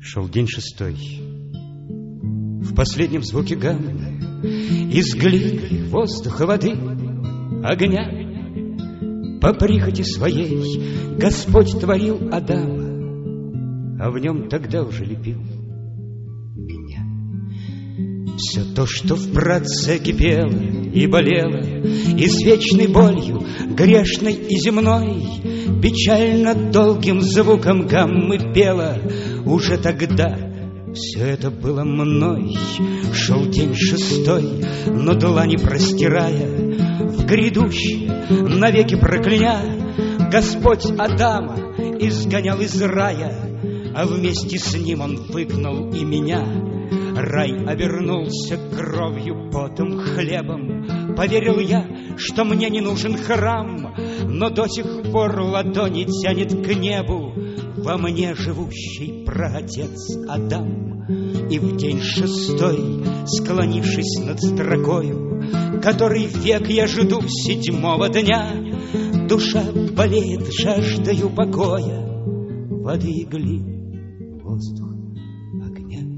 Шел день 6. В последнем звуке гаммы из глины, воздуха, воды, огня по прихоти своей Господь творил Адама, а в нем тогда уже лепил меня. Все то, что в праотце кипело и болело, и с вечной болью, грешной и земной, печально долгим звуком гаммы пело, уже тогда все это было мной. Шел день 6, но длани простирая в грядущее, навеки прокляня, Господь Адама изгонял из рая, а вместе с ним он выгнал и меня. Рай обернулся кровью, потом, хлебом. Поверил я, что мне не нужен храм, но до сих пор ладони тянет к небу во мне живущий праотец Адам. И в день 6, склонившись над строкою, который век я жду 7-го дня, душа болеет жаждою покоя, воды и глины, воздух, огня.